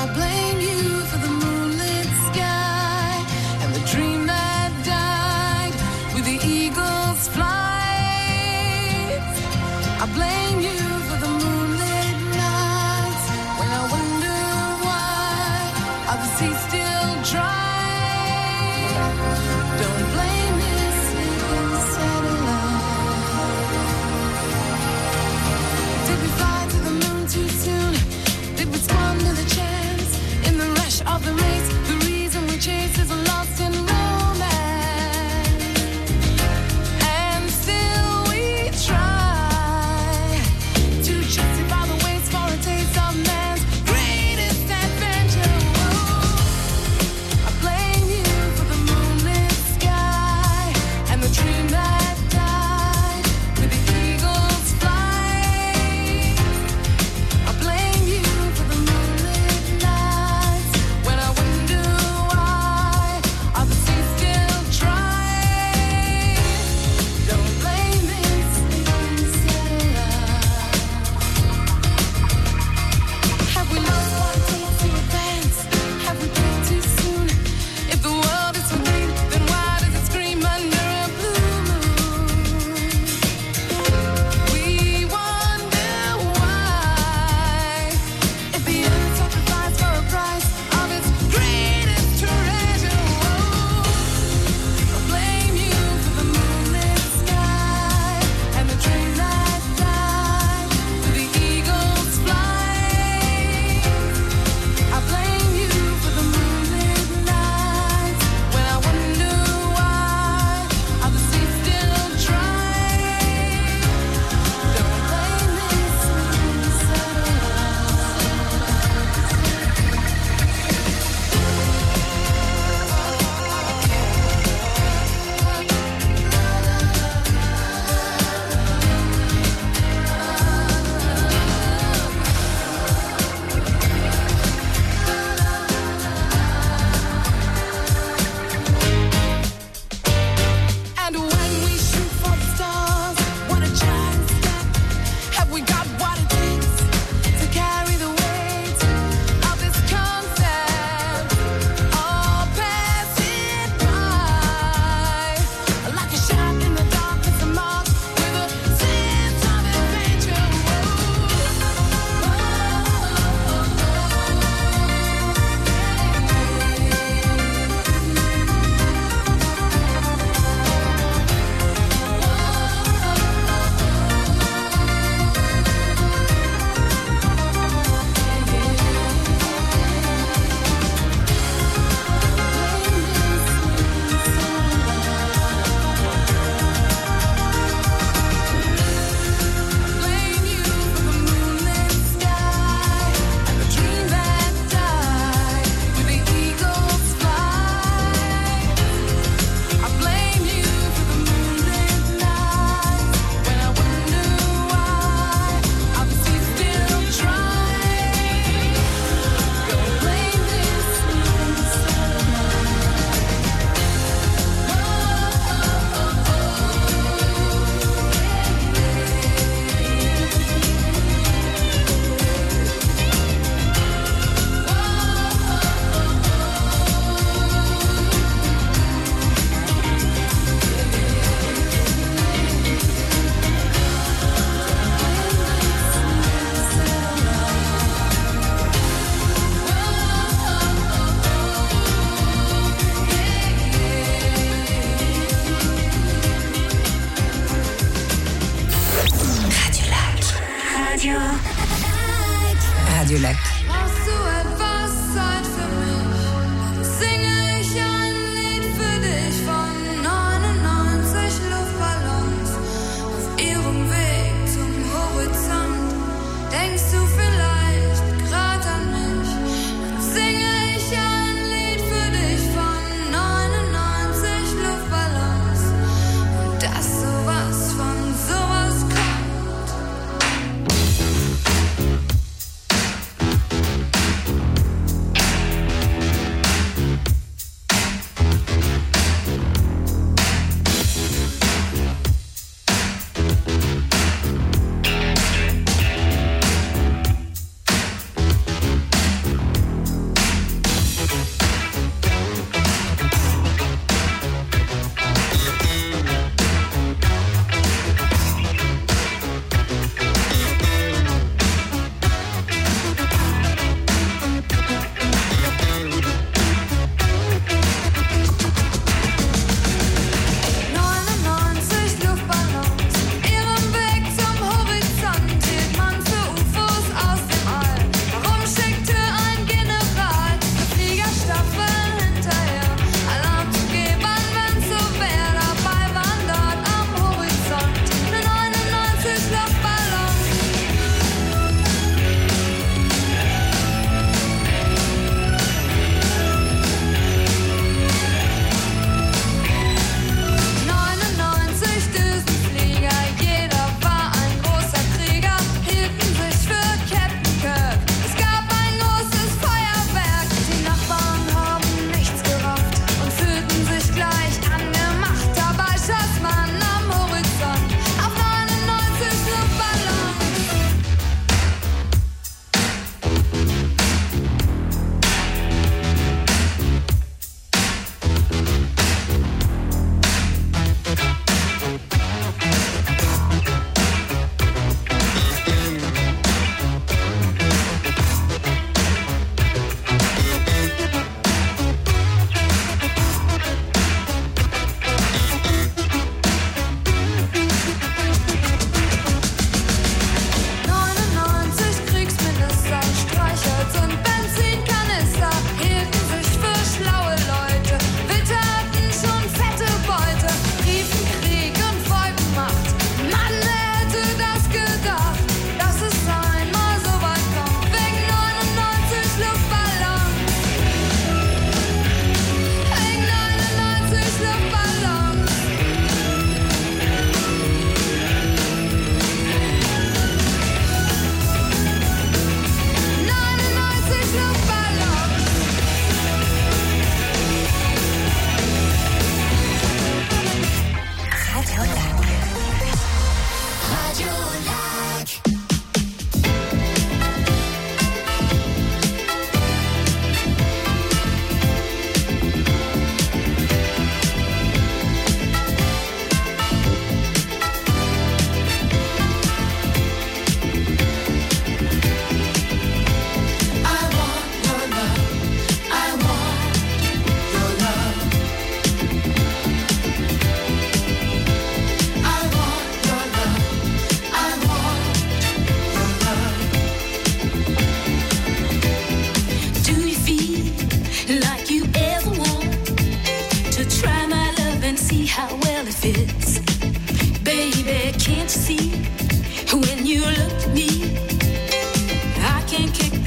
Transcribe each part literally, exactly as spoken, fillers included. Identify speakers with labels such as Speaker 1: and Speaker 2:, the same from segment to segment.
Speaker 1: Radio Lac.
Speaker 2: Hast du etwas Zeit für mich? Singe ich ein Lied für dich von neunundneunzig Luftballons auf ihrem Weg zum Horizont. Denkst du vielleicht grad an mich? Dann singe ich ein Lied für dich von neunundneunzig Luftballons und das sowas von sowas kommt.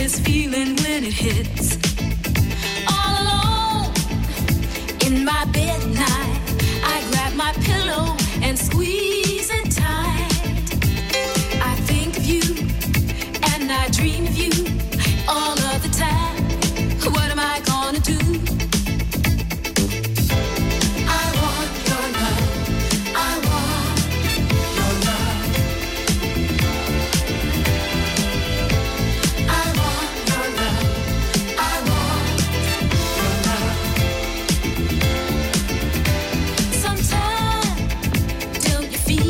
Speaker 2: this feeling when it hits. All alone in my bed at night, I grab my pillow and squeeze it tight. I think of you and I dream of you all of the time. What am I gonna do? I want your love. I want your love. I want your love. I want your love. Sometimes don't you feel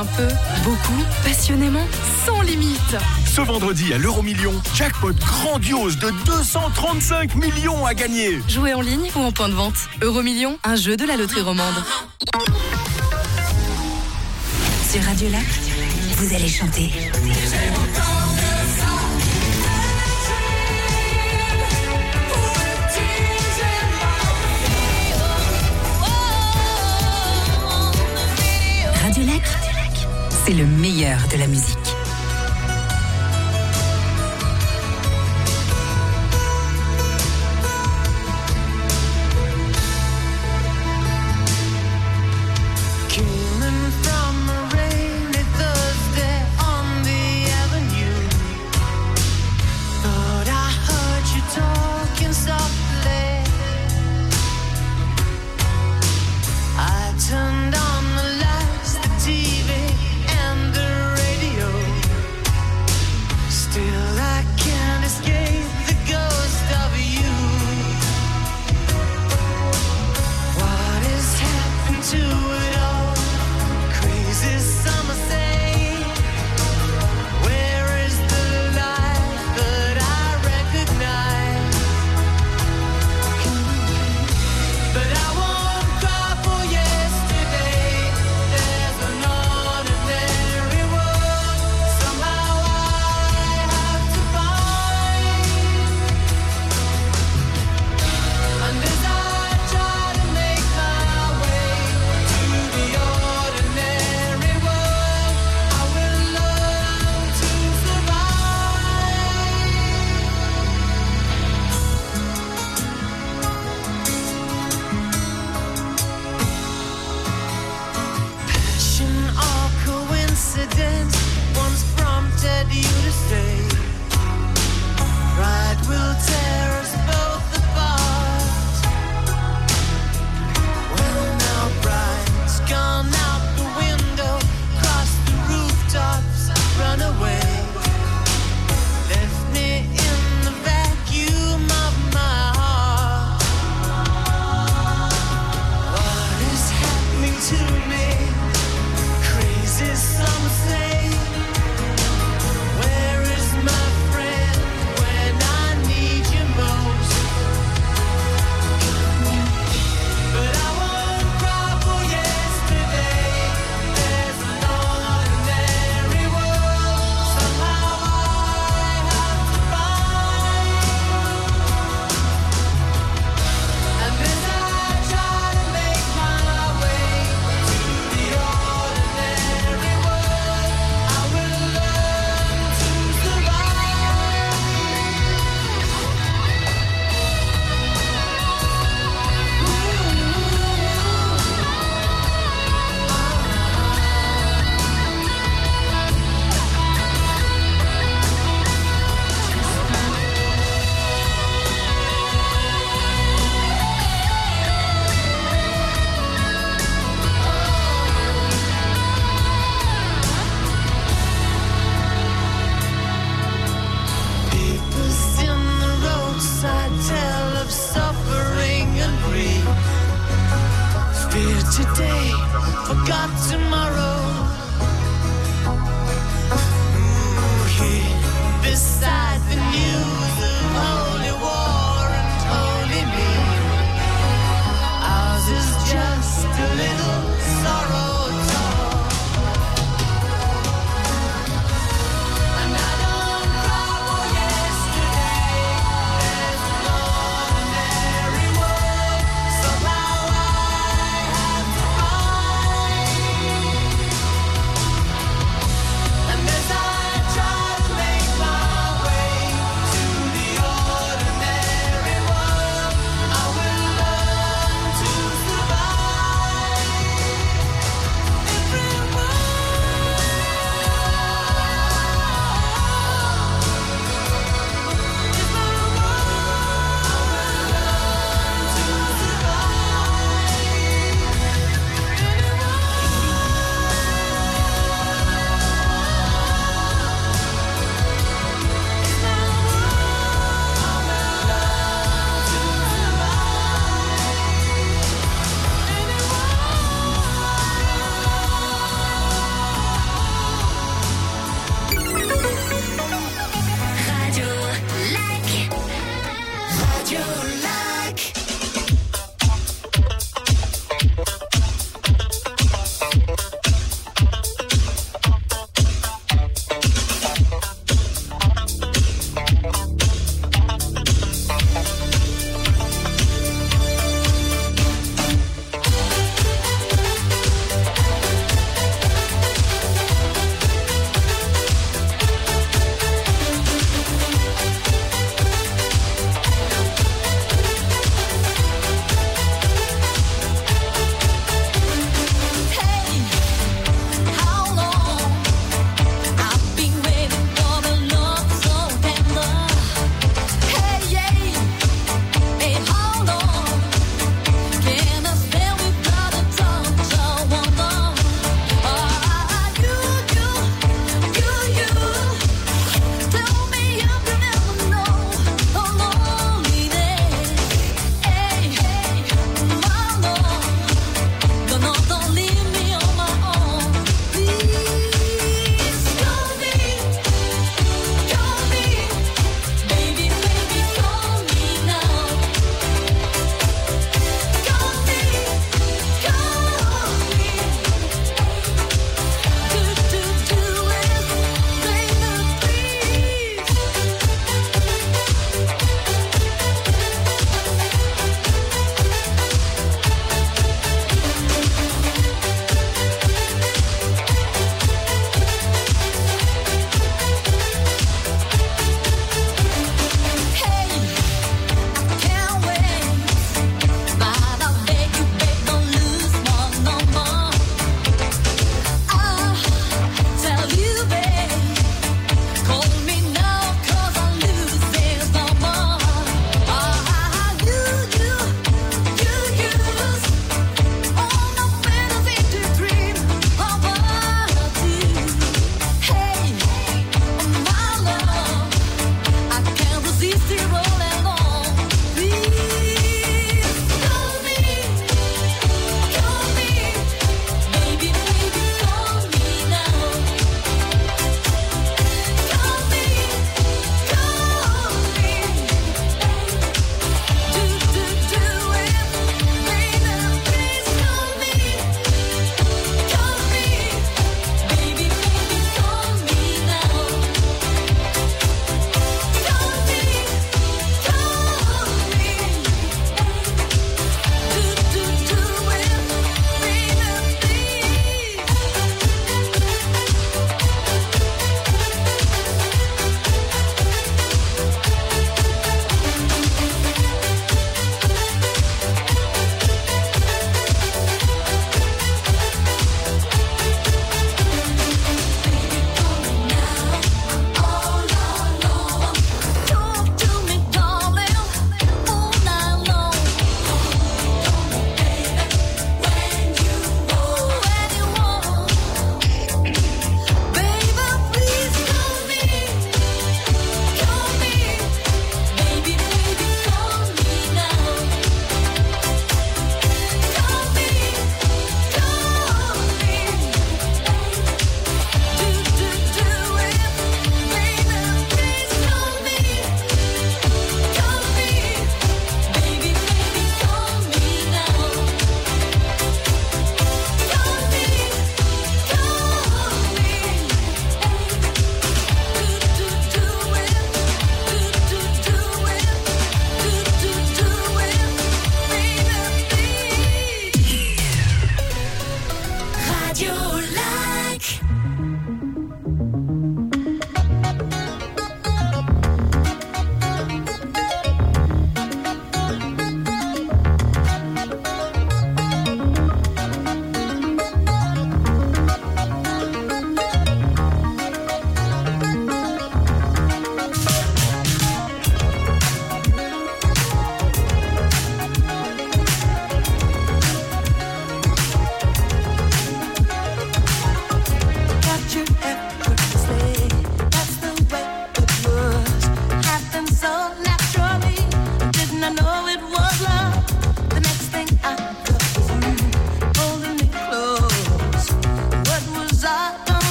Speaker 1: Un peu, beaucoup, passionnément, sans limite.
Speaker 3: Ce vendredi à l'Euromillion, jackpot grandiose de deux cent trente-cinq millions à gagner.
Speaker 1: Jouez en ligne ou en point de vente. Euromillion, un jeu de la loterie romande.
Speaker 4: Sur Radio Lac, vous allez chanter. Radio Lac, c'est le meilleur de la musique.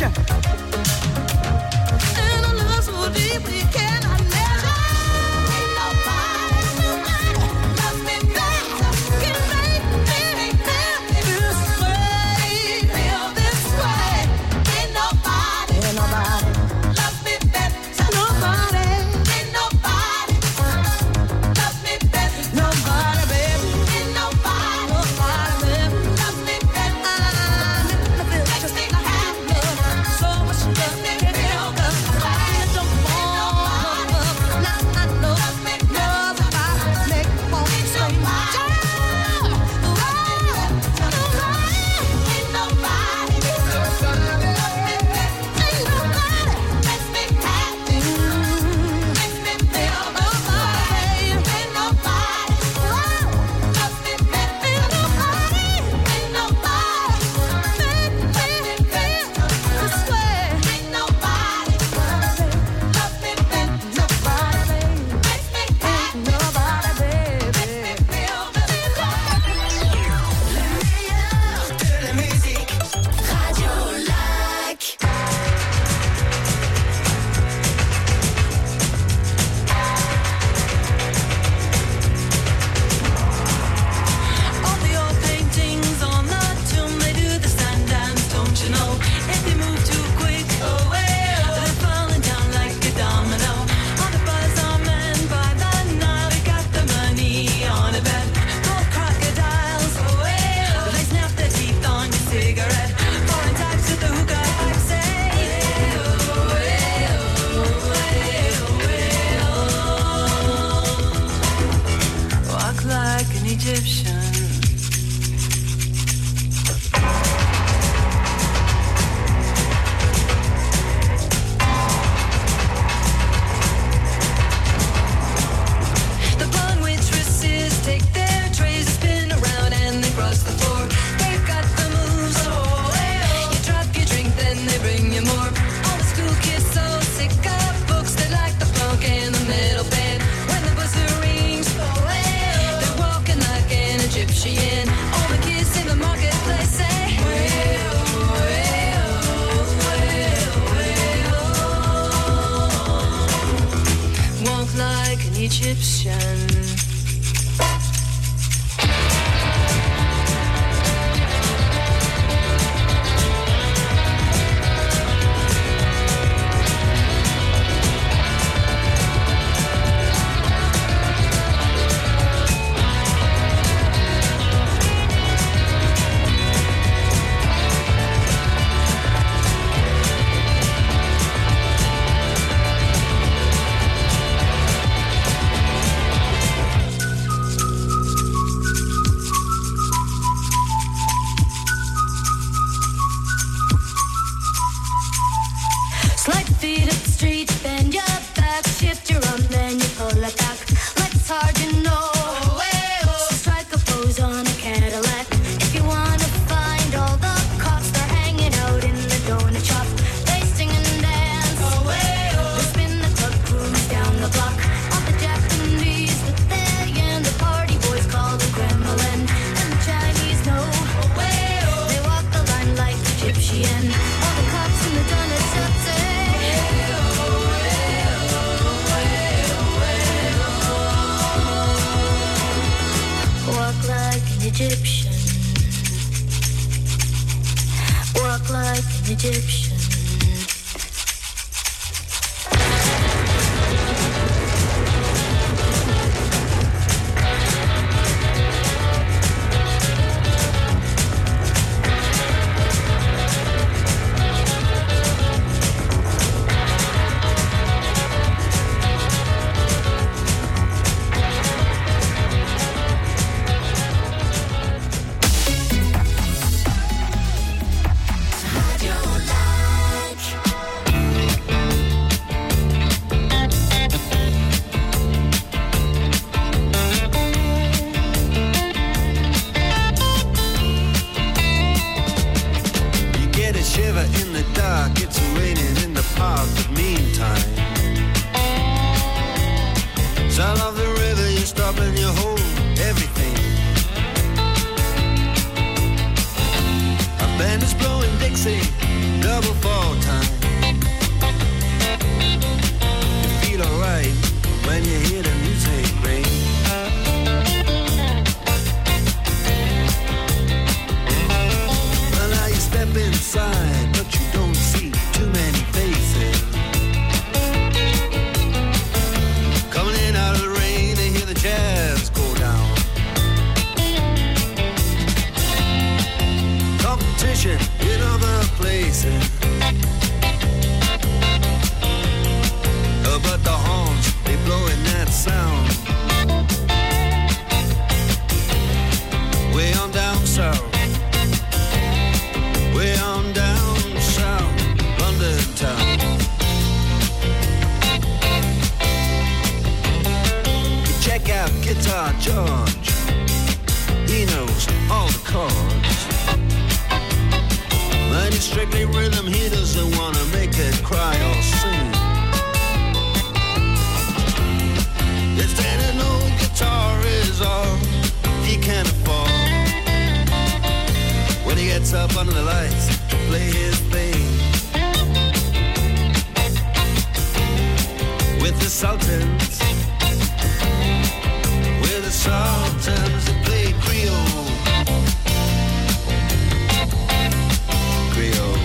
Speaker 5: pleasure. And a love so deep we cannot measure. Ain't nobody, nobody loves me better. Can make me feel this way, feel this way. Ain't nobody, ain't nobody loves me better. Nobody, ain't nobody loves me better. Nobody, baby, ain't nobody, nobody, baby, loves me better. Makes me happy, so much love me feel good. I don't want love, not I know love me better. I make more space. Ain't nobody, ain't nobody loves me better. Ain't nobody makes me happy, makes me feel good. Ain't nobody loves me better. Ain't nobody, ain't nobody make me feel this way. Ain't nobody loves me better. Nobody makes me happy. Nobody, baby, makes me feel this way.
Speaker 4: De la musique, Radio Lac.
Speaker 5: All the old paintings on the tomb, they do the sun dance, don't you know? If you move too quick, oh well, they're falling down like a domino. All the buzz are men by the Nile, they got the money on a bet. Gold crocodiles, oh well, they snap their teeth on your cigarette. Foreign types with the hookah pipe say, oh well, oh well, walk like an Egyptian. The blonde waitresses take their trays, spin around and they cross the floor. They've got the moves, oh well. You drop your drink, then they bring you more. All the school kids so sick of books, they like the funk and the metal band. When the buzzer rings, oh well, they're walking like an Egyptian. All the kids in the marketplace say, well, well, well, well. Walk like an Egyptian. Slide feet up the street, bend your back, shift your arm, then you pull it back. Like it's hard, you know. So strike a pose on a Cadillac. If you wanna find all the cops, they're hanging out in the donut shop. They sing and dance. They spin the club, cruise down the block. All the Japanese that they and the party boys call the Kremlin. And the Chinese know. They walk the line like Egyptian. All the cops in the donut shop say, walk like an Egyptian. Walk like an Egyptian.
Speaker 6: Dixie, double fall step inside, but you don't see too many faces. Coming in out of the rain, they hear the jazz go down. Competition in other places, uh, but the horns, they blowing that sound. Way on down south, way on down south, London town. You check out Guitar George, he knows all the chords. But it's strictly rhythm, he doesn't want to make it cry or sing. If that an old guitar is all he can afford, when he gets up under the lights to play his thing with the Sultans, with the Sultans that play Creole, Creole.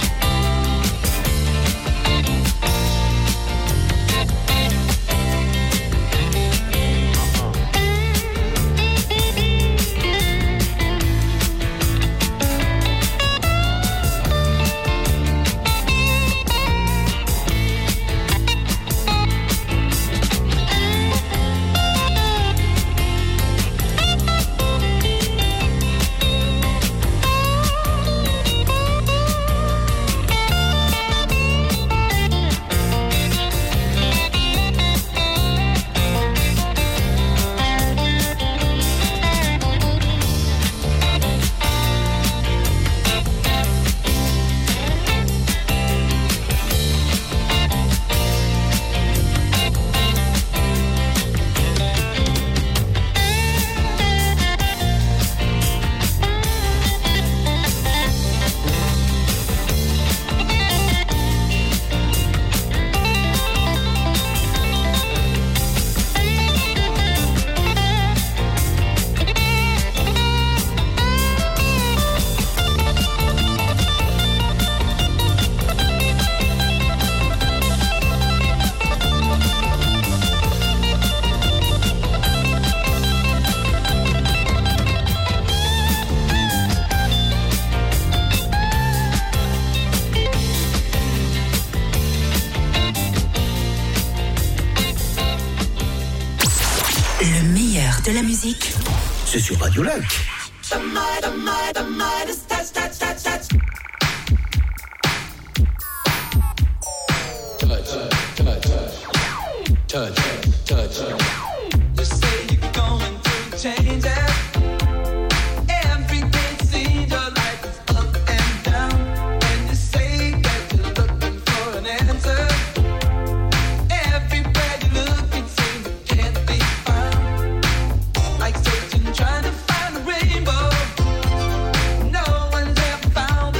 Speaker 4: De la musique,
Speaker 3: c'est sur Radio Lac.
Speaker 5: The might, the might, the might is touch, touch, touch, touch.
Speaker 7: Touch, touch, touch, touch, touch. You say you're going through changes. Every day seems your life is up and down. And you say that you're looking for an answer. Everywhere you look, it seems it can't be found. Like searching, trying to find a rainbow. No one's ever found it.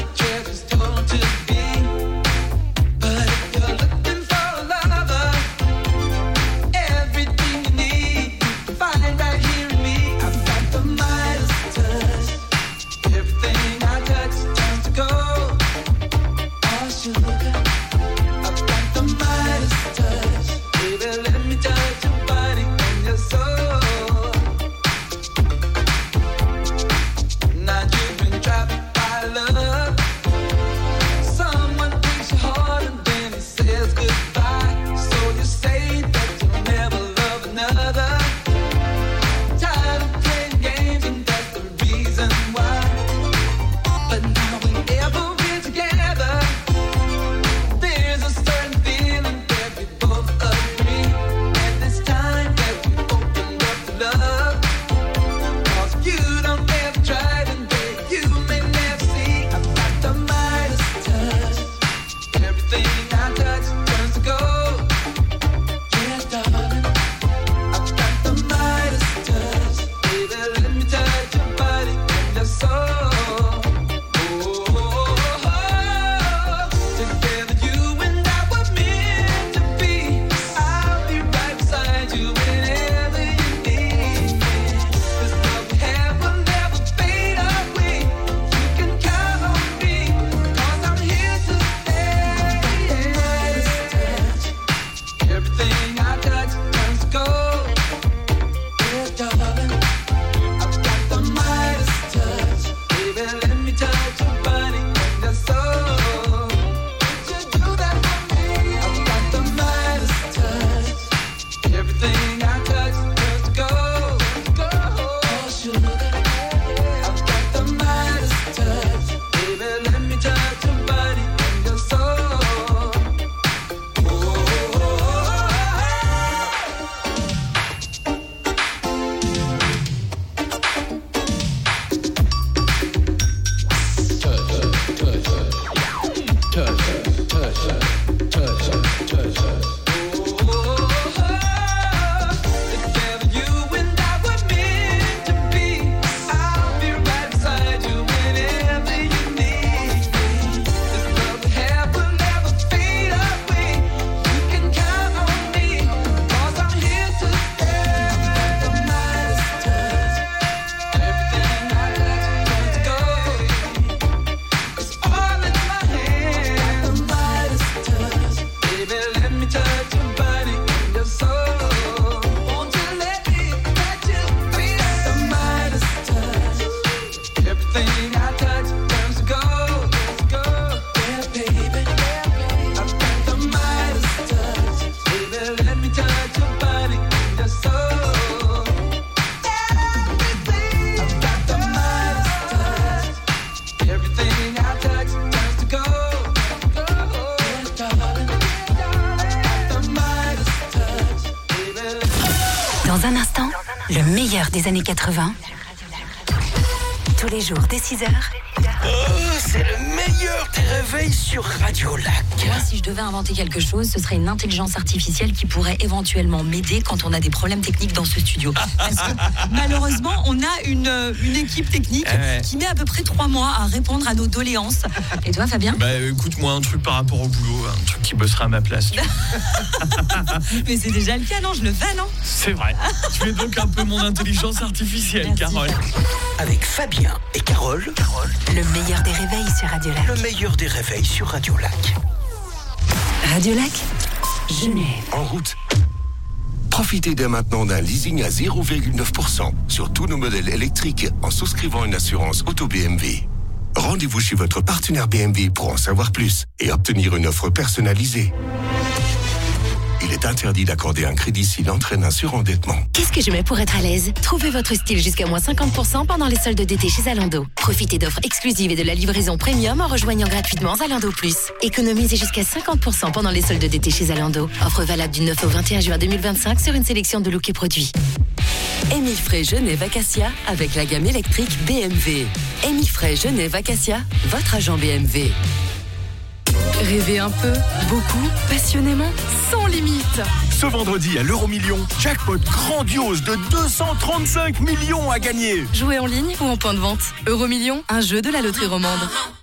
Speaker 4: Le meilleur des années quatre-vingts. Tous les jours dès six heures.
Speaker 3: Oh, c'est le meilleur des réveils sur Radio Lac.
Speaker 8: Moi, si je devais inventer quelque chose, ce serait une intelligence artificielle qui pourrait éventuellement m'aider quand on a des problèmes techniques dans ce studio. Parce que malheureusement, on a une, une équipe technique
Speaker 9: Ouais.
Speaker 8: qui met à peu près trois mois à répondre à nos doléances. Et toi, Fabien ?
Speaker 9: Bah écoute-moi, un truc par rapport au boulot, un truc qui bossera à ma place. Tu vois.
Speaker 8: Mais c'est déjà le cas, non ? Je le fais, non ?
Speaker 9: C'est vrai. Tu es donc un peu mon intelligence artificielle,
Speaker 8: Merci.
Speaker 9: Carole.
Speaker 3: Avec Fabien et Carole, Carole,
Speaker 4: Le meilleur des réveils sur Radio Lac.
Speaker 3: le meilleur des réveils sur Radio Lac.
Speaker 4: Radio Lac, Genève.
Speaker 10: En route. Profitez dès maintenant d'un leasing à zéro virgule neuf pour cent sur tous nos modèles électriques en souscrivant une assurance auto B M W. Rendez-vous chez votre partenaire B M W pour en savoir plus et obtenir une offre personnalisée. Il est interdit d'accorder un crédit s'il entraîne un surendettement.
Speaker 11: Qu'est-ce que je mets pour être à l'aise ? Trouvez votre style jusqu'à moins cinquante pour cent pendant les soldes d'été chez Zalando. Profitez d'offres exclusives et de la livraison premium en rejoignant gratuitement Zalando Plus. Économisez jusqu'à cinquante pour cent pendant les soldes d'été chez Zalando. Offre valable du neuf au vingt et un juin deux mille vingt-cinq sur une sélection de looks et produits.
Speaker 12: Émile Frey Genève Acacia avec la gamme électrique B M W. Émile Frey Genève Acacia, votre agent B M W.
Speaker 1: Rêvez un peu, beaucoup, passionnément, sans limite.
Speaker 3: Ce vendredi à l'Euromillion, jackpot grandiose de deux cent trente-cinq millions à gagner.
Speaker 1: Jouez en ligne ou en point de vente. Euromillion, un jeu de la loterie romande.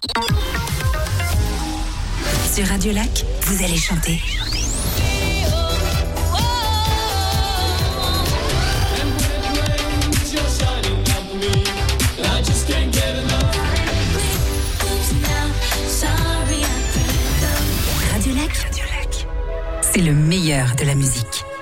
Speaker 4: Sur Radio Lac, vous allez chanter. Radio Lac, c'est le meilleur de la musique.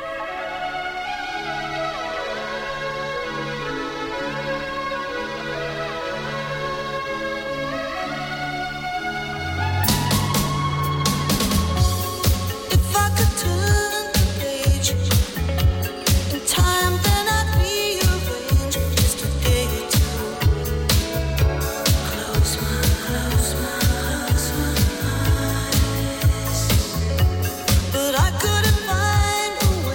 Speaker 5: If I could turn the page in time, then I'd rearrange just a day or two. Close my, close my, close my eyes, but I couldn't find a way.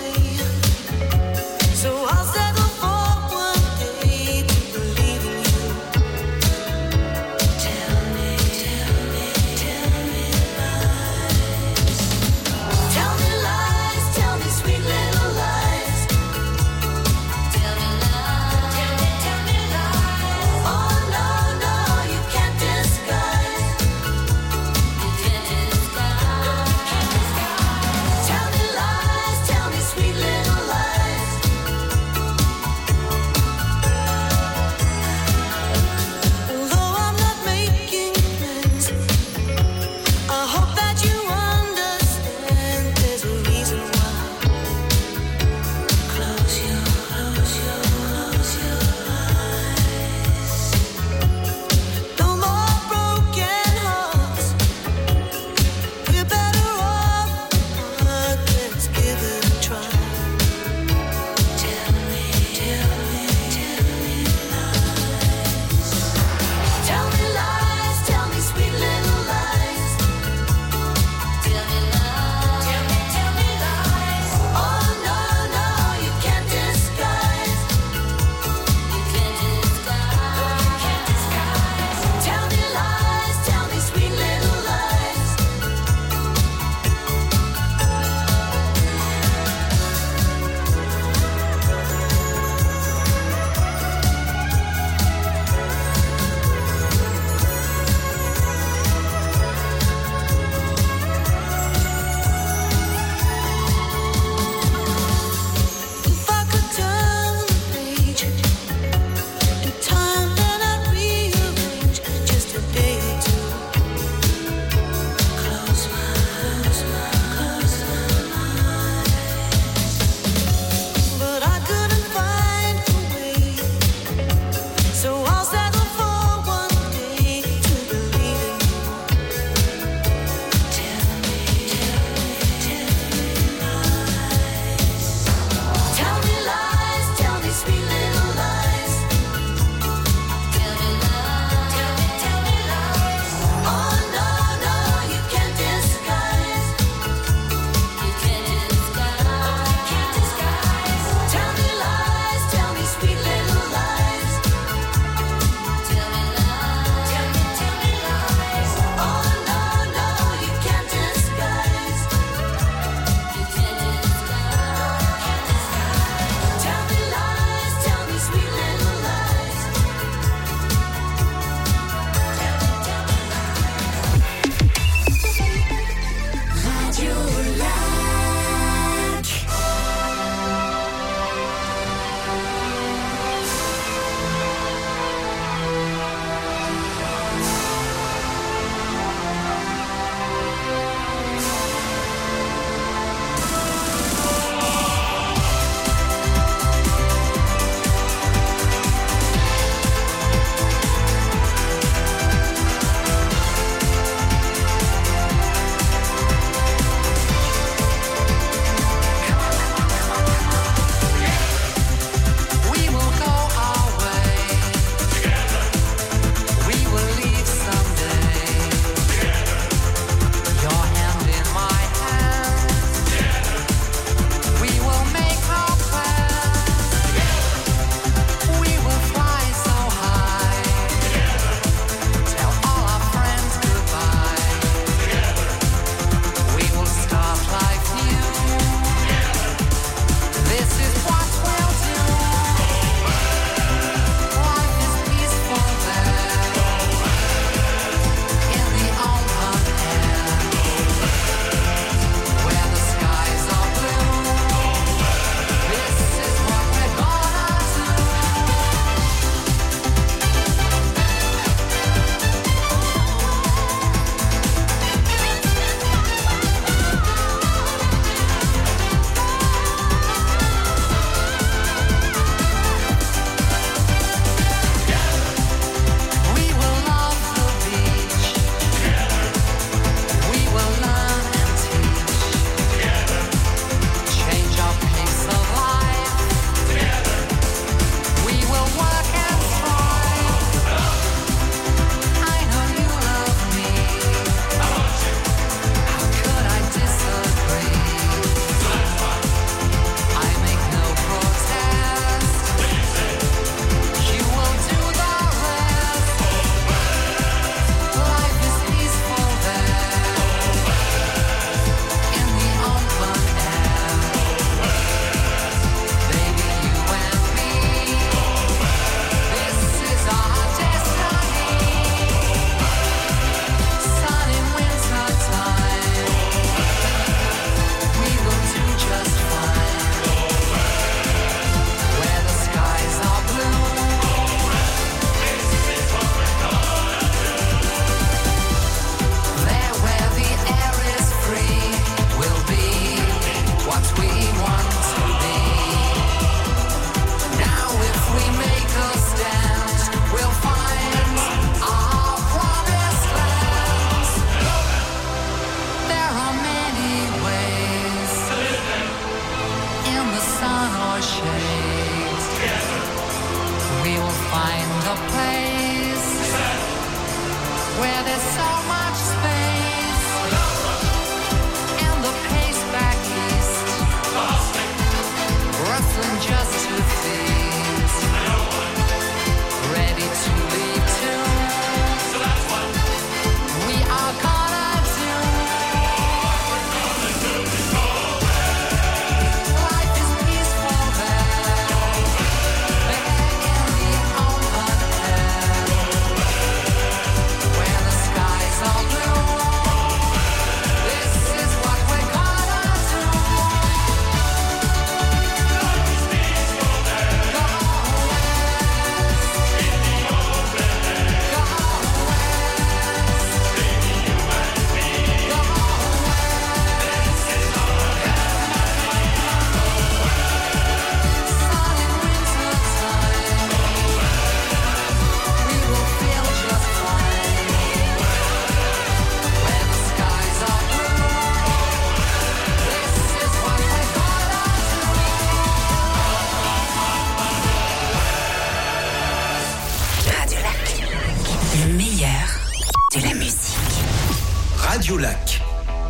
Speaker 13: Radio Lac.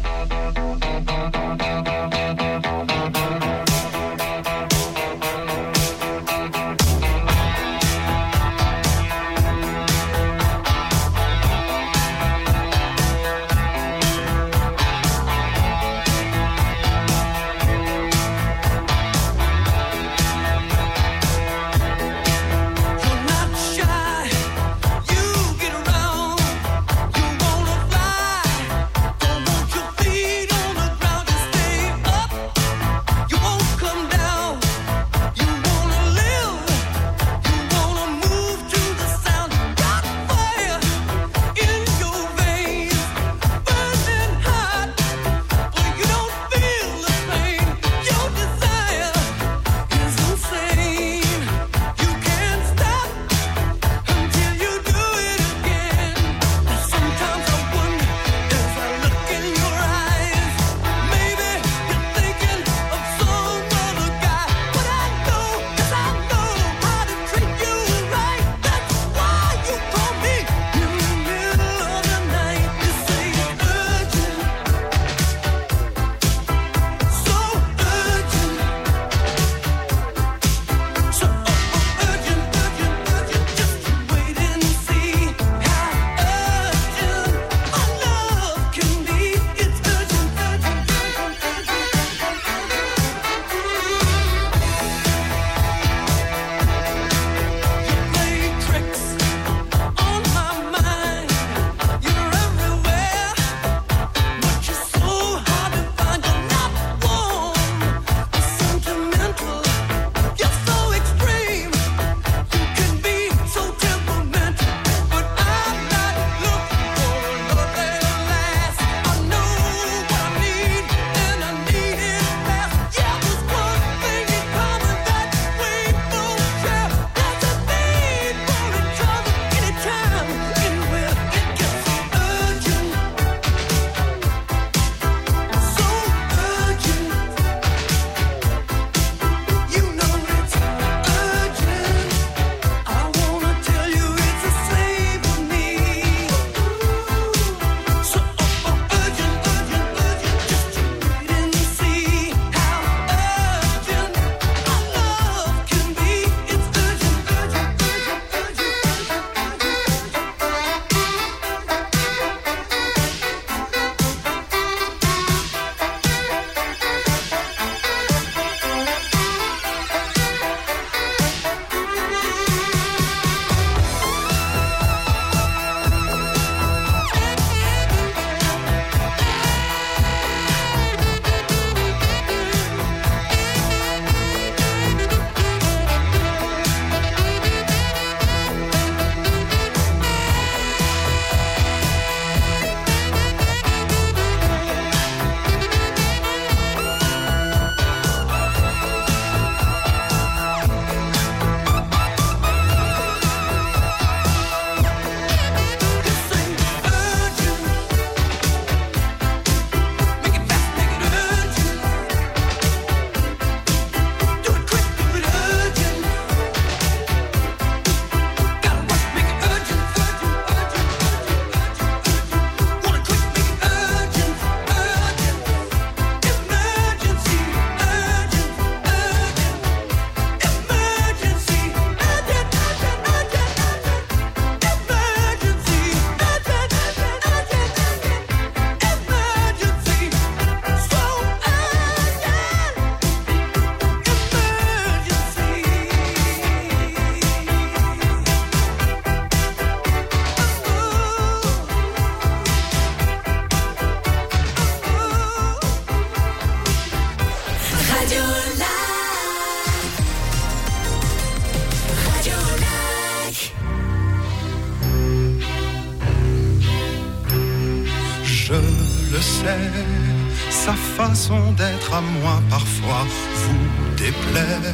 Speaker 14: Sa façon d'être à moi parfois vous déplaît.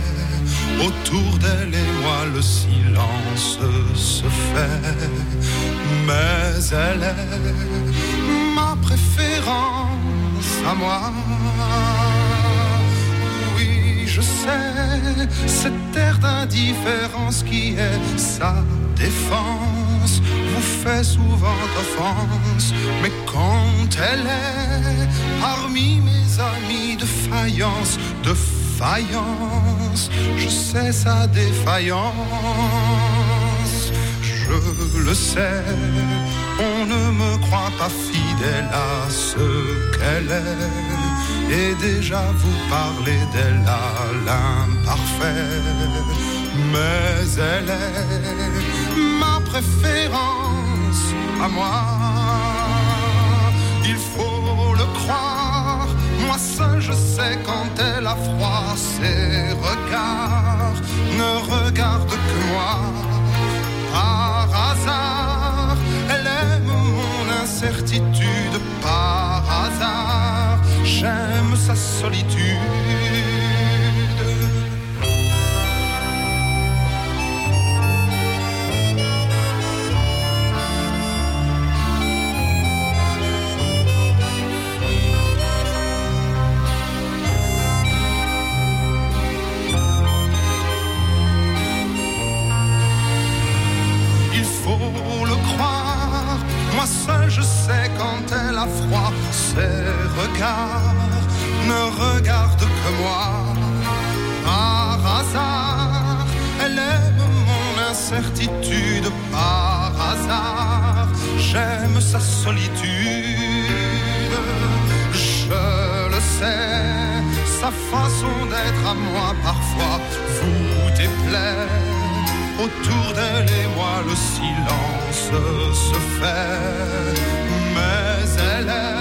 Speaker 14: Autour d'elle et moi le silence se fait. Mais elle est ma préférence à moi. Oui, je sais, cette air d'indifférence qui est sa défense. silence vous fait souvent offense, mais quand elle est parmi mes amis de faïence, de faïence, je sais sa défaillance. Je le sais, on ne me croit pas fidèle à ce qu'elle est, et déjà vous parlez d'elle à l'imparfait, mais elle est ma préférence à moi. Il faut le croire, moi seul je sais quand elle a froid, ses regards ne regardent que moi. Par hasard, elle aime mon incertitude. Par hasard, j'aime sa solitude. Seul je sais quand elle a froid, ses regards ne regardent que moi. Par hasard, elle aime mon incertitude. Par hasard, j'aime sa solitude. Je le sais, sa façon d'être à moi parfois vous déplaît. Autour d'elle et moi le silence se fait, mais elle est